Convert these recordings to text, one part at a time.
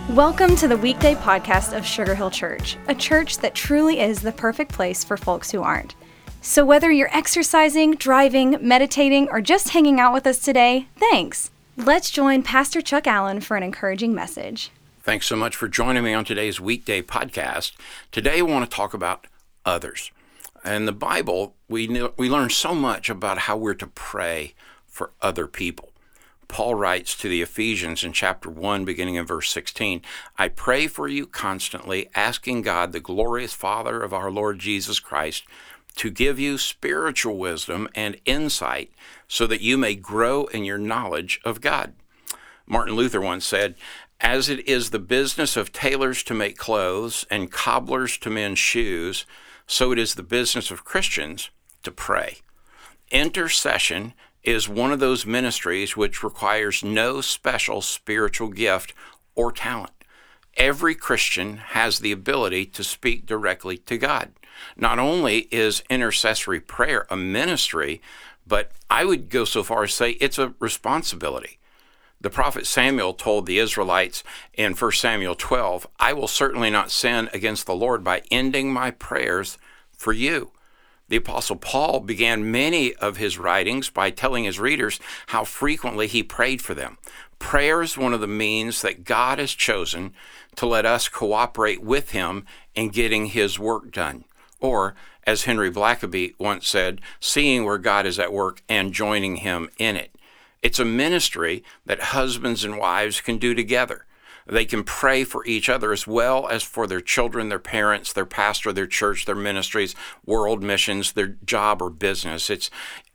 Welcome to the weekday podcast of Sugar Hill Church, a church that truly is the perfect place for folks who aren't. So whether you're exercising, driving, meditating, or just hanging out with us today, thanks. Let's join Pastor Chuck Allen for an encouraging message. Thanks so much for joining me on today's weekday podcast. Today I want to talk about others. In the Bible, we learn so much about how we're to pray for other people. Paul writes to the Ephesians in chapter 1, beginning in verse 16, I pray for you constantly, asking God, the glorious Father of our Lord Jesus Christ, to give you spiritual wisdom and insight so that you may grow in your knowledge of God. Martin Luther once said, as it is the business of tailors to make clothes and cobblers to mend shoes, so it is the business of Christians to pray. Intercession is one of those ministries which requires no special spiritual gift or talent. Every Christian has the ability to speak directly to God. Not only is intercessory prayer a ministry, but I would go so far as say it's a responsibility. The prophet Samuel told the Israelites in 1 Samuel 12, I will certainly not sin against the Lord by ending my prayers for you. The Apostle Paul began many of his writings by telling his readers how frequently he prayed for them. Prayer is one of the means that God has chosen to let us cooperate with him in getting his work done. Or, as Henry Blackaby once said, seeing where God is at work and joining him in it. It's a ministry that husbands and wives can do together. They can pray for each other as well as for their children, their parents, their pastor, their church, their ministries, world missions, their job or business. It's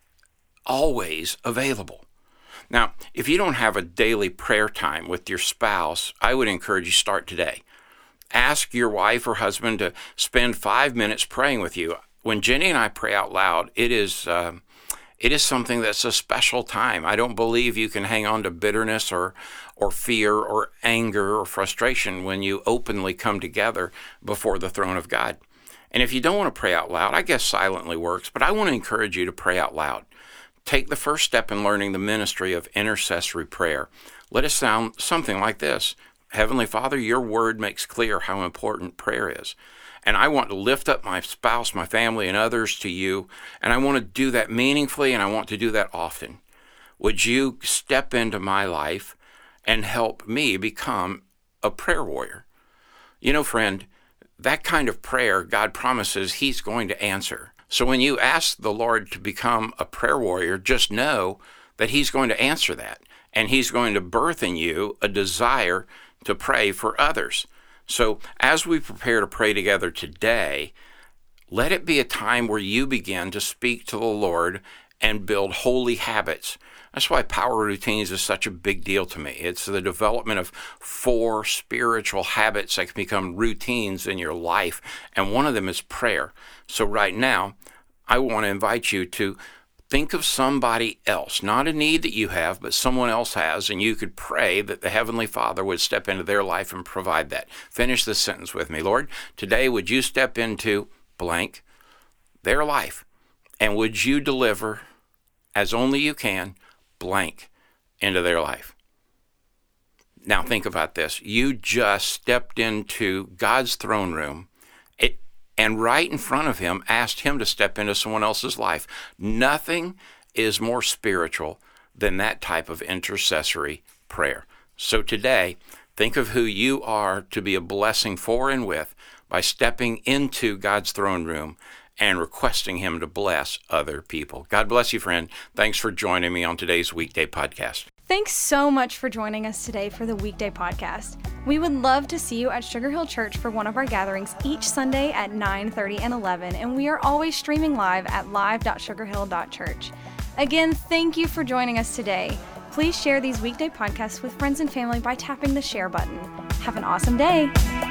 always available. Now, if you don't have a daily prayer time with your spouse, I would encourage you to start today. Ask your wife or husband to spend 5 minutes praying with you. When Jenny and I pray out loud, it is something that's a special time. I don't believe you can hang on to bitterness or fear or anger or frustration when you openly come together before the throne of God. And if you don't want to pray out loud, I guess silently works, but I want to encourage you to pray out loud. Take the first step in learning the ministry of intercessory prayer. Let it sound something like this. Heavenly Father, your word makes clear how important prayer is. And I want to lift up my spouse, my family, and others to you. And I want to do that meaningfully, and I want to do that often. Would you step into my life and help me become a prayer warrior? You know, friend, that kind of prayer, God promises he's going to answer. So when you ask the Lord to become a prayer warrior, just know that he's going to answer that. And he's going to birth in you a desire to pray for others. So as we prepare to pray together today, let it be a time where you begin to speak to the Lord and build holy habits. That's why power routines is such a big deal to me. It's the development of 4 spiritual habits that can become routines in your life, and one of them is prayer. So right now, I want to invite you to think of somebody else, not a need that you have, but someone else has, and you could pray that the Heavenly Father would step into their life and provide that. Finish this sentence with me. Lord, today would you step into blank, their life, and would you deliver, as only you can, blank, into their life? Now think about this. You just stepped into God's throne room, and right in front of him, asked him to step into someone else's life. Nothing is more spiritual than that type of intercessory prayer. So today, think of who you are to be a blessing for and with by stepping into God's throne room and requesting him to bless other people. God bless you, friend. Thanks for joining me on today's weekday podcast. Thanks so much for joining us today for the weekday podcast. We would love to see you at Sugar Hill Church for one of our gatherings each Sunday at 9:30 and 11, and we are always streaming live at live.sugarhill.church. Again, thank you for joining us today. Please share these weekday podcasts with friends and family by tapping the share button. Have an awesome day.